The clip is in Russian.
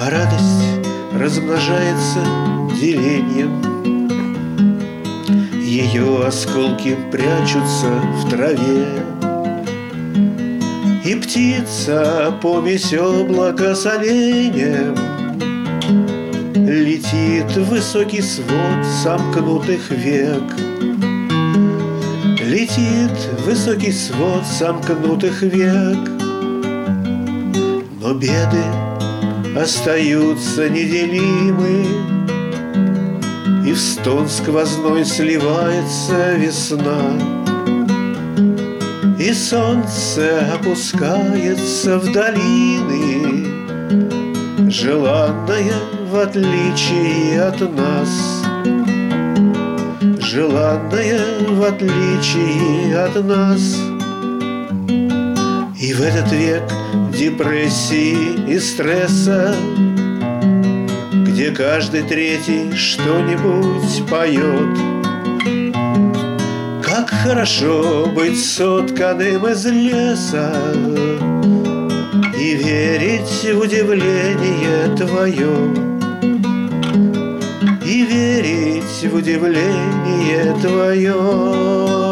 А радость размножается делением. Ее осколки прячутся в траве, и птица, помесь облака с оленем, летит в высокий свод сомкнутых век. Летит в высокий свод сомкнутых век. Но беды остаются неделимы, и в стон сквозной сливается весна, и солнце опускается в долины, желанное в отличие от нас, желанное в отличие от нас. И в этот век депрессии и стресса, где каждый третий что-нибудь поет, как хорошо быть сотканным из леса и верить в удивление твое, и верить в удивление твое.